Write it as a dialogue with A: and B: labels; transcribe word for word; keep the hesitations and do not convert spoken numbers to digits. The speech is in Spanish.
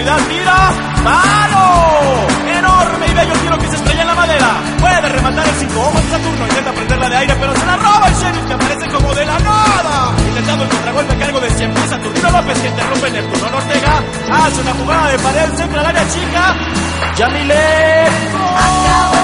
A: profundidad, tira, ¡palo! Enorme y bello tiro que se estrella en la madera. Puede rematar el cinco ojos de Saturno, intenta prenderla de aire, pero se la roba el Sheriff, que aparece como de la nada. Intentando el contragolpe a cargo de cien pies, Saturnino López, que interrumpe Neptuno Ortega. Hace una jugada de pared, centra al área chica. Yamile.